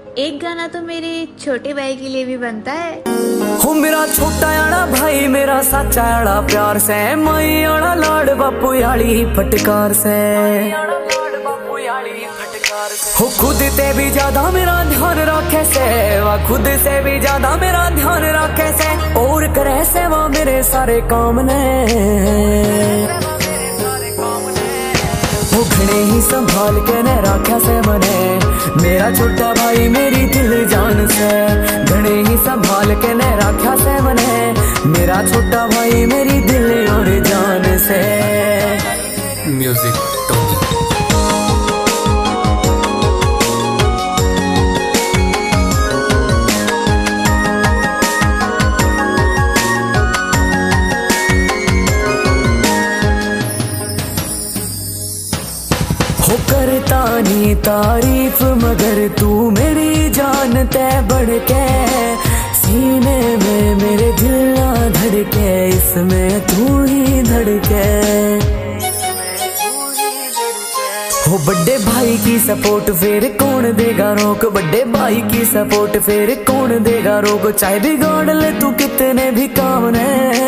एक गाना तो मेरे छोटे भाई के लिए भी बनता है। हो मेरा छोटा आड़ा भाई मेरा साचा आड़ा प्यार से, माई आड़ा लाड बापू याली फटकार से। हो खुद ते भी ज्यादा मेरा ध्यान रखे से, वह खुद से भी ज्यादा मेरा ध्यान रखे से, और करे से वह मेरे सारे काम ने। घने ही संभाल के न रखा से मने, मेरा छोटा भाई मेरी दिल जान से। घने ही संभाल के न रखा से मने, मेरा छोटा भाई मेरी दिल और जान से। म्यूजिक हो करता नी तारीफ मगर तू मेरी जान तय बढ़ के, सीने में मेरे दिल ना धड़के, इसमें तू ही धड़के। हो बड़े भाई की सपोर्ट फिर कौन देगा रोक, बड़े भाई की सपोर्ट फिर कौन देगा रोक, चाहे बिगाड़ ले तू कितने भी काम ने।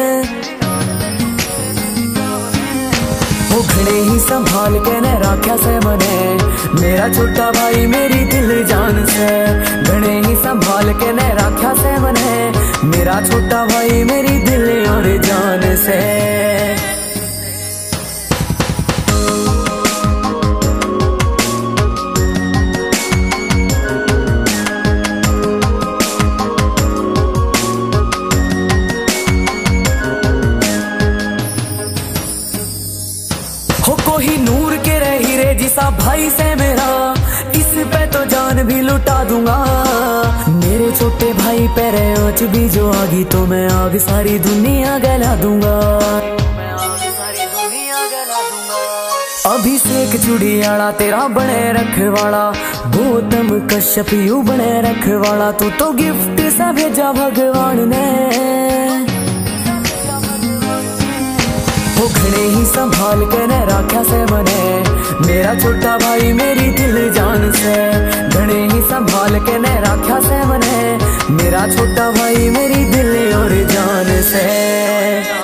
घने ही संभाल के न रखा से मने, मेरा छोटा भाई मेरी दिल जान से। घने ही संभाल के न रखा से मने, मेरा छोटा भाई मेरी दिल और जान से। हो कोई नूर के रही रे जिसा भाई से मेरा, इस पे तो जान भी लुटा दूंगा। मेरे छोटे भाई पैरे आँच भी जो आगी, तो मैं आग सारी दुनिया गला दूंगा। अभिषेक चुड़ियाला तेरा बने रखवाड़ा, गौतम कश्यप यू बने रखवाड़ा, तू तो गिफ्ट सा भेजा भगवान ने। घने ही संभाल के न रखा से मने, मेरा छोटा भाई मेरी दिल जान से। घने ही संभाल के न रखा से मने, मेरा छोटा भाई मेरी दिल और जान से।